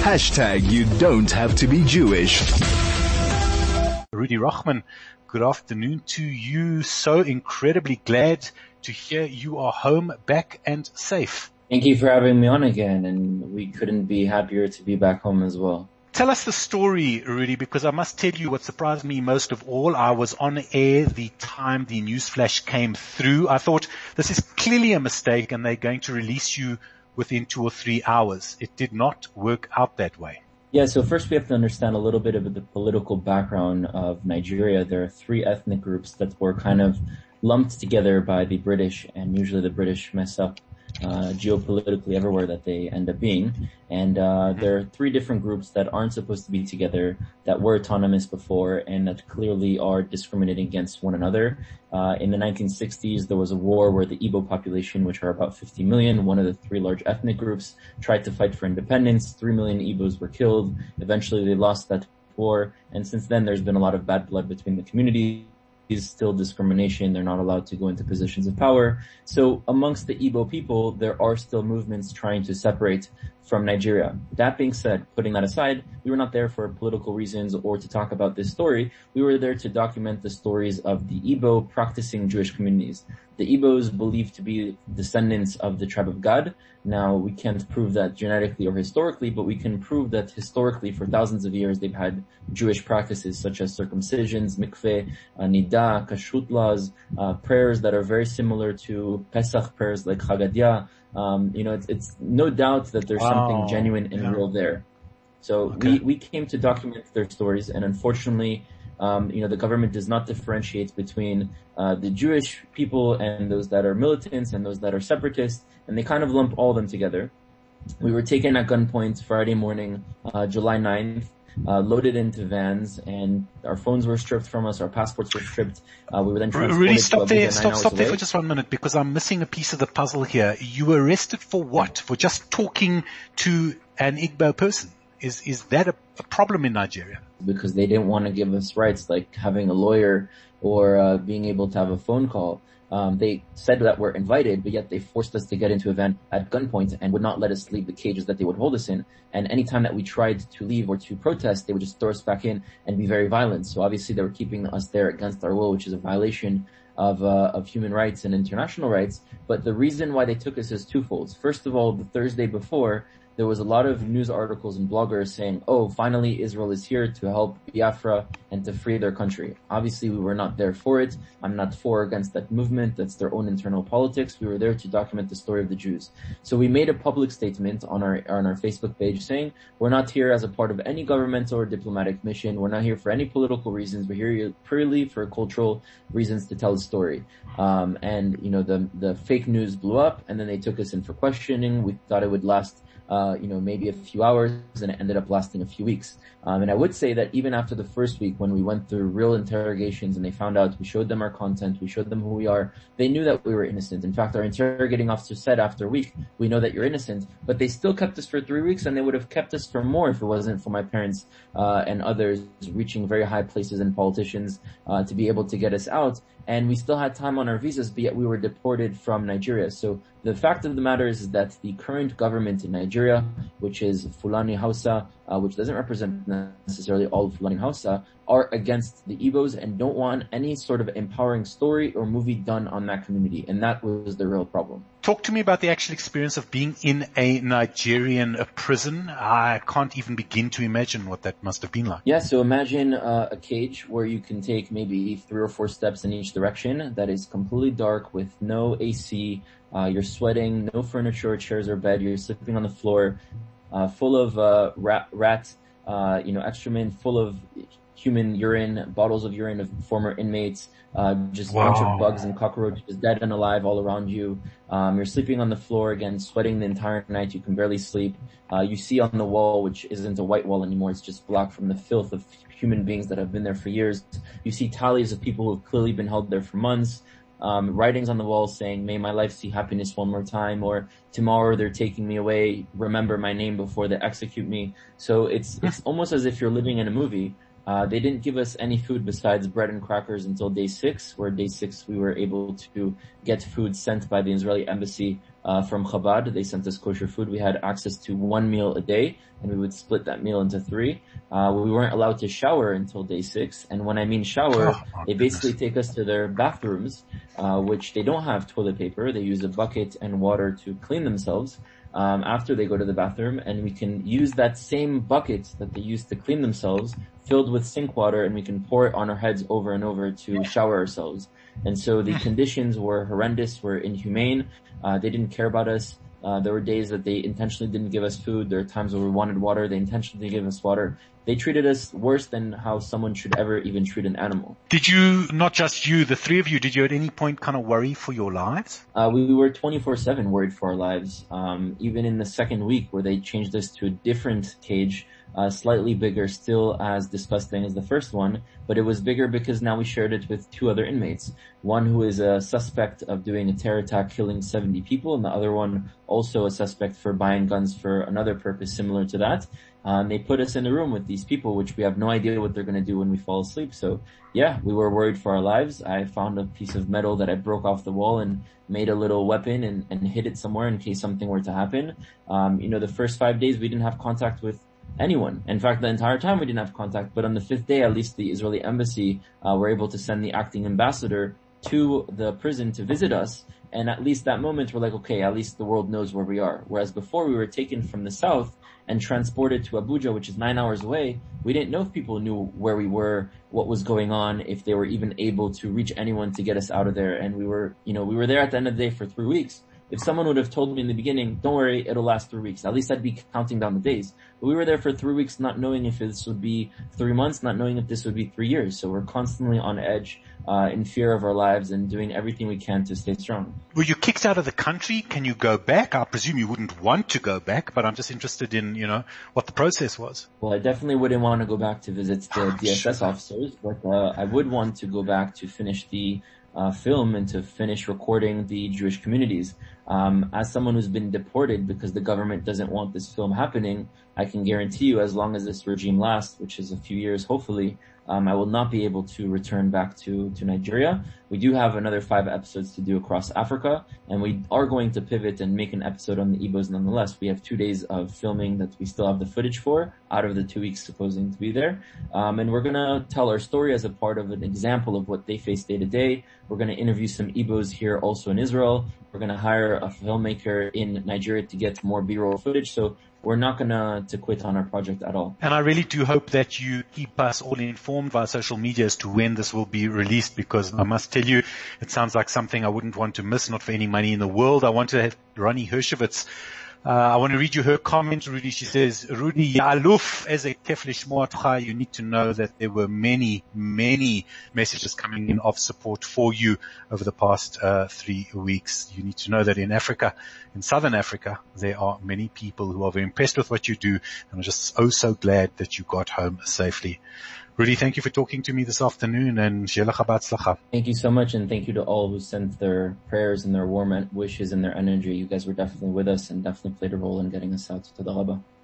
You don't have to be Jewish. Rudy Rochman, good afternoon to you. So incredibly glad to hear you are home, back and safe. Thank you for having me on again, and we couldn't be happier to be back home as well. Tell us the story, Rudy, because I must tell you what surprised me most of all. I was on air the time the news flash came through. I thought this is clearly a mistake and they're going to release you within 2 or 3 hours. It did not work out that way. Yeah, so first we have to understand a little bit of the political background of Nigeria. There are 3 ethnic groups that were kind of lumped together by the British, and usually the British mess up geopolitically everywhere that they end up being. And there are 3 different groups that aren't supposed to be together, that were autonomous before, and that clearly are discriminating against one another. In the 1960s, there was a war where the Igbo population, which are about 50 million, one of the 3 large ethnic groups, tried to fight for independence. 3 million Igbos were killed. Eventually they lost that war, and since then there's been a lot of bad blood between the communities. Still discrimination. They're not allowed to go into positions of power. So amongst the Igbo people, there are still movements trying to separate from Nigeria. That being said, putting that aside, we were not there for political reasons or to talk about this story. We were there to document the stories of the Igbo practicing Jewish communities. The Igbos believed to be descendants of the tribe of Gad. Now, we can't prove that genetically or historically, but we can prove that historically for thousands of years they've had Jewish practices such as circumcisions, mikveh, nidah, kashrut laws, prayers that are very similar to Pesach prayers like Chagadia. It's no doubt that there's something genuine and real there. So we came to document their stories, and unfortunately, the government does not differentiate between the Jewish people and those that are militants and those that are separatists, and they kind of lump all of them together. We were taken at gunpoint Friday morning, July 9th, loaded into vans, and our phones were stripped from us, our passports were stripped. We were then transported Really, stop there for just 1 minute, because I'm missing a piece of the puzzle here. You were arrested for what? For just talking to an Igbo person? Is that a problem in Nigeria? Because they didn't want to give us rights like having a lawyer or being able to have a phone call. They said that we're invited, but yet they forced us to get into a van at gunpoint and would not let us leave the cages that they would hold us in. And anytime that we tried to leave or to protest, they would just throw us back in and be very violent. So obviously they were keeping us there against our will, which is a violation of human rights and international rights. But the reason why they took us is twofold. First of all, the Thursday before, there was a lot of news articles and bloggers saying, finally Israel is here to help Biafra and to free their country. Obviously, we were not there for it. I'm not for or against that movement. That's their own internal politics. We were there to document the story of the Jews. So we made a public statement on our Facebook page saying, we're not here as a part of any governmental or diplomatic mission. We're not here for any political reasons. We're here purely for cultural reasons to tell the story. The fake news blew up, and then they took us in for questioning. We thought it would last maybe a few hours, and it ended up lasting a few weeks. And I would say that even after the first week, when we went through real interrogations and they found out, we showed them our content, we showed them who we are, they knew that we were innocent. In fact, our interrogating officer said after a week, we know that you're innocent, but they still kept us for 3 weeks, and they would have kept us for more if it wasn't for my parents and others reaching very high places and politicians to be able to get us out. And we still had time on our visas, but yet we were deported from Nigeria. So the fact of the matter is that the current government in Nigeria, which is Fulani Hausa, which doesn't represent necessarily all of Fulani Hausa, are against the Igbos and don't want any sort of empowering story or movie done on that community. And that was the real problem. Talk to me about the actual experience of being in a Nigerian prison. I can't even begin to imagine what that must have been like. Yeah, so imagine a cage where you can take maybe 3 or 4 steps in each direction that is completely dark with no AC. You're sweating, no furniture, chairs or bed. You're sleeping on the floor, full of rat excrement, full of human urine, bottles of urine of former inmates, just a bunch of bugs and cockroaches, dead and alive all around you. You're sleeping on the floor, again, sweating the entire night. You can barely sleep. You see on the wall, which isn't a white wall anymore, it's just black from the filth of human beings that have been there for years. You see tallies of people who have clearly been held there for months. Writings on the wall saying, may my life see happiness one more time, or tomorrow they're taking me away, remember my name before they execute me. So it's almost as if you're living in a movie. They didn't give us any food besides bread and crackers until day 6, where day 6 we were able to get food sent by the Israeli embassy from Chabad. They sent us kosher food. We had access to one meal a day, and we would split that meal into 3. We weren't allowed to shower until day 6. And when I mean shower, they basically take us to their bathrooms, which they don't have toilet paper. They use a bucket and water to clean themselves. After they go to the bathroom, and we can use that same bucket that they use to clean themselves filled with sink water, and we can pour it on our heads over and over to shower ourselves. And so the conditions were horrendous, were inhumane. They didn't care about us. There were days that they intentionally didn't give us food. There were times where we wanted water. They intentionally didn't give us water. They treated us worse than how someone should ever even treat an animal. Did you, not just you, the 3 of you, did you at any point kind of worry for your lives? We were 24/7 worried for our lives. Even in the second week where they changed us to a different cage, slightly bigger, still as disgusting as the first one, but it was bigger because now we shared it with 2 other inmates. One who is a suspect of doing a terror attack, killing 70 people, and the other one also a suspect for buying guns for another purpose similar to that. They put us in a room with these people, which we have no idea what they're going to do when we fall asleep. So yeah, we were worried for our lives. I found a piece of metal that I broke off the wall and made a little weapon and hid it somewhere in case something were to happen. The first 5 days we didn't have contact with anyone. In fact, the entire time we didn't have contact, but on the 5th day, at least the Israeli embassy were able to send the acting ambassador to the prison to visit us. And at least that moment, we're like, okay, at least the world knows where we are. Whereas before, we were taken from the south and transported to Abuja, which is 9 hours away. We didn't know if people knew where we were, what was going on, if they were even able to reach anyone to get us out of there. And we were there at the end of the day for 3 weeks. If someone would have told me in the beginning, don't worry, it'll last 3 weeks, at least I'd be counting down the days. But we were there for 3 weeks not knowing if this would be 3 months, not knowing if this would be 3 years. So we're constantly on edge, in fear of our lives and doing everything we can to stay strong. Were you kicked out of the country? Can you go back? I presume you wouldn't want to go back, but I'm just interested in, what the process was. Well, I definitely wouldn't want to go back to visit the DSS officers, but I would want to go back to finish the film and to finish recording the Jewish communities. As someone who's been deported because the government doesn't want this film happening, I can guarantee you as long as this regime lasts, which is a few years hopefully, I will not be able to return back to Nigeria. We do have another 5 episodes to do across Africa, and we are going to pivot and make an episode on the Igbos nonetheless. We have 2 days of filming that we still have the footage for out of the 2 weeks supposing to be there. And we're gonna tell our story as a part of an example of what they face day to day. We're gonna interview some Igbos here also in Israel. We're gonna hire a filmmaker in Nigeria to get more B-roll footage. So we're not gonna quit on our project at all. And I really do hope that you keep us all informed via social media as to when this will be released, because I must tell you, it sounds like something I wouldn't want to miss, not for any money in the world. I want to have Ronnie Hershowitz. I want to read you her comment, Rudy. She says, Rudy, Aluf, as a keflish moatcha, you need to know that there were many, many messages coming in of support for you over the past 3 weeks. You need to know that in Africa, in Southern Africa, there are many people who are very impressed with what you do, and I'm just so glad that you got home safely. Rudy, thank you for talking to me this afternoon, and shiur lecha b'hatzlacha. Thank you so much, and thank you to all who sent their prayers and their warm wishes and their energy. You guys were definitely with us and definitely played a role in getting us out. Toda rabba.